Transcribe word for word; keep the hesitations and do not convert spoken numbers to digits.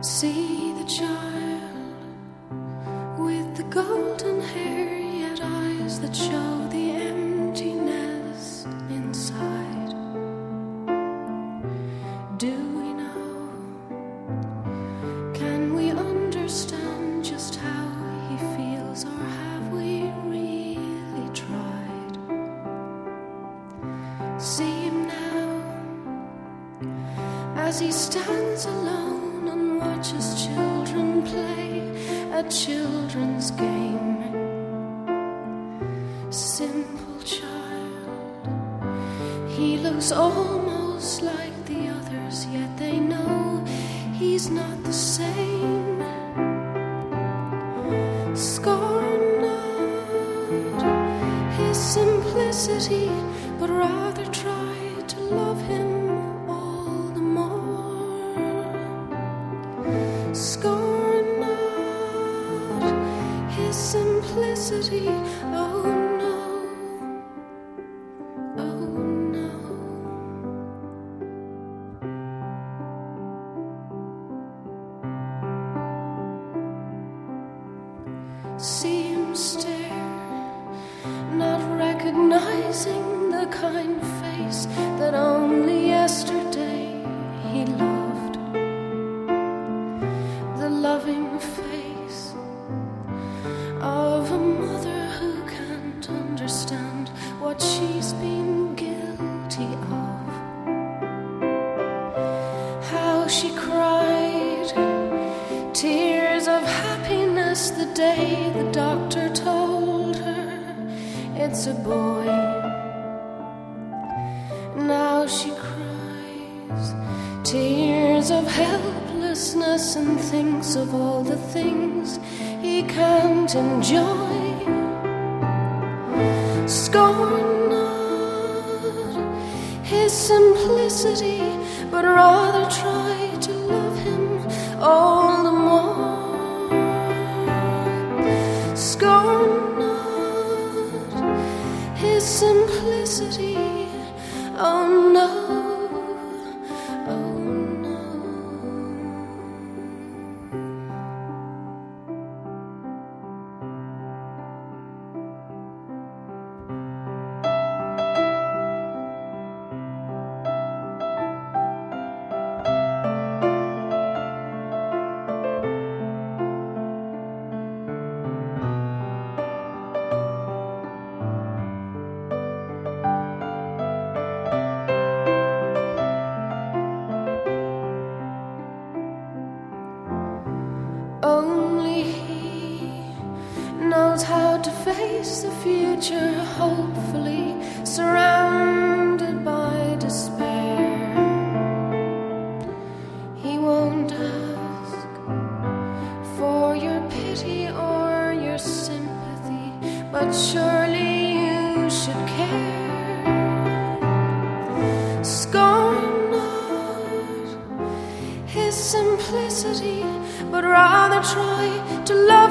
See the child with the golden hair, yet eyes that show the emptiness inside. Do we know? Can we understand just how he feels, or have we really tried? See him now as he stands alone and watches children play a children's game. Simple child, he looks almost like the others, yet they know he's not the same. Scorn not his simplicity, but rather try to love him all the more. Scorn not his simplicity, oh no, oh no. See him stare, not recognizing the kind face that only yesterday he loved. The loving face of a mother who can't understand what she's been guilty of. How she cried tears of happiness the day the doctor told her it's a boy. Now she cries tears of helplessness and thinks of all the things he can't enjoy. Scorn not his simplicity, but rather try to love him all the more. Scorn not his simplicity, oh no, oh no. Only he knows how to face the future, hopefully surrounded by despair. He won't ask for your pity or your sympathy, but surely you should care. Scorn not his simplicity, but rather try to love